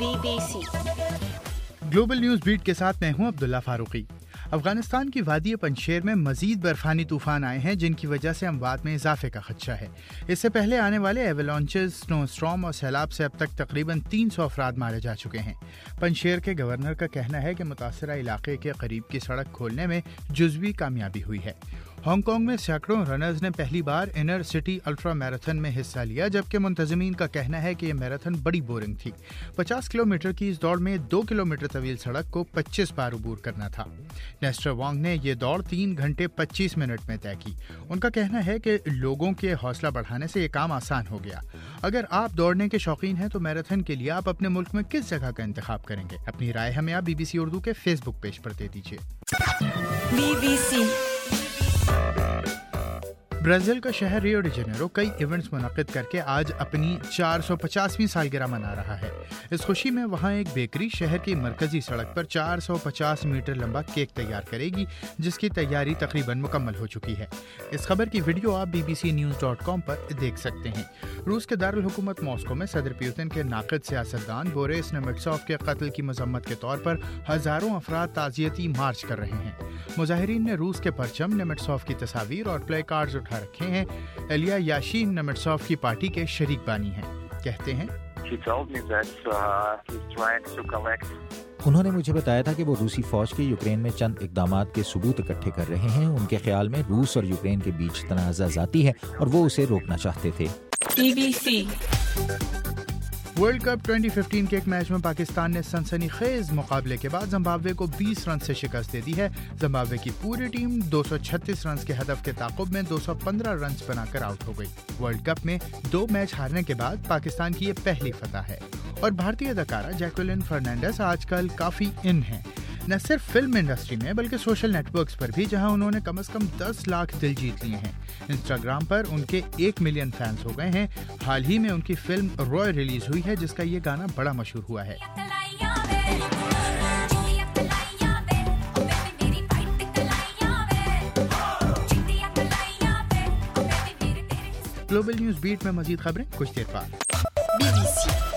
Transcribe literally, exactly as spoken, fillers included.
Be B C global news beat کے ساتھ میں ہوں عبداللہ فاروقی۔ افغانستان کی وادی پنجشیر میں مزید برفانی طوفان آئے ہیں جن کی وجہ سے اموات میں اضافے کا خدشہ ہے۔ اس سے پہلے آنے والے ایولانچز، سنو اسٹارم اور سیلاب سے اب تک تقریباً تین سو افراد مارے جا چکے ہیں۔ پنجشیر کے گورنر کا کہنا ہے کہ متاثرہ علاقے کے قریب کی سڑک کھولنے میں جزوی کامیابی ہوئی ہے۔ ہانگ کانگ میں سینکڑوں رنرز نے پہلی بار انر سٹی الٹرا میراتھن میں حصہ لیا، جبکہ منتظمین کا کہنا ہے کہ یہ میراتھن بڑی بورنگ تھی۔ پچاس کلومیٹر کی اس دوڑ میں دو کلومیٹر طویل سڑک کو پچیس بار عبور کرنا تھا۔ نیسٹر وانگ نے یہ دوڑ تین گھنٹے پچیس منٹ میں طے کی۔ ان کا کہنا ہے کہ لوگوں کے حوصلہ بڑھانے سے یہ کام آسان ہو گیا۔ اگر آپ دوڑنے کے شوقین ہیں تو میراتھن کے لیے آپ اپنے ملک میں کس جگہ کا انتخاب کریں گے؟ اپنی رائے ہمیں آپ بی بی سی اردو کے فیس بک پیج پر دے دیجیے۔ بی بی سی برازیل کا شہر ریو ڈی جنیرو کئی ایونٹس منعقد کر کے آج اپنی چار سو پچاسویں سالگرہ منا رہا ہے۔ اس خوشی میں وہاں ایک بیکری شہر کی مرکزی سڑک پر چار سو پچاس میٹر لمبا کیک تیار کرے گی، جس کی تیاری تقریباً مکمل ہو چکی ہے۔ اس خبر کی ویڈیو آپ B B C news dot com پر دیکھ سکتے ہیں۔ روس کے دارالحکومت ماسکو میں صدر پیوتن کے ناقد سیاستدان بوریس نیمٹسوف کے قتل کی مذمت کے طور پر ہزاروں افراد تعزیتی مارچ کر رہے ہیں۔ مظاہرین نے روس کے پرچم، نیمٹسوف کی تصاویر اور پلے کارڈز اٹھا رکھے ہیں۔ ایلیا یاشین نیمٹسوف کی پارٹی کے شریک بانی ہیں۔ کہتے ہیں انہوں نے مجھے بتایا تھا کہ وہ روسی فوج کے یوکرین میں چند اقدامات کے ثبوت اکٹھے کر رہے ہیں۔ ان کے خیال میں روس اور یوکرین کے بیچ تنازع ذاتی ہے اور وہ اسے روکنا چاہتے تھے۔ B B C World Cup twenty fifteen کے ایک میچ میں پاکستان نے سنسنی خیز مقابلے کے بعد زمبابوے کو بیس رن سے شکست دے دی ہے۔ زمبابوے کی پوری ٹیم دو سو چھتیس رنز کے ہدف کے تعاقب میں دو سو پندرہ رنز بنا کر آؤٹ ہو گئی۔ ورلڈ کپ میں دو میچ ہارنے کے بعد پاکستان کی یہ پہلی فتح ہے۔ اور بھارتی اداکارہ جیکولین فرنانڈیز آج کل کافی ان ہیں، نہ صرف فلم انڈسٹری میں بلکہ سوشل نیٹ ورکس پر بھی، جہاں انہوں نے کم از کم دس لاکھ دل جیت لیے ہیں۔ انسٹاگرام پر ان کے ایک ملین فینس ہو گئے ہیں۔ حال ہی میں ان کی فلم روئے ریلیز ہوئی ہے، جس کا یہ گانا بڑا مشہور ہوا ہے۔ گلوبل نیوز بیٹ میں مزید خبریں کچھ دیر بعد۔ Be B C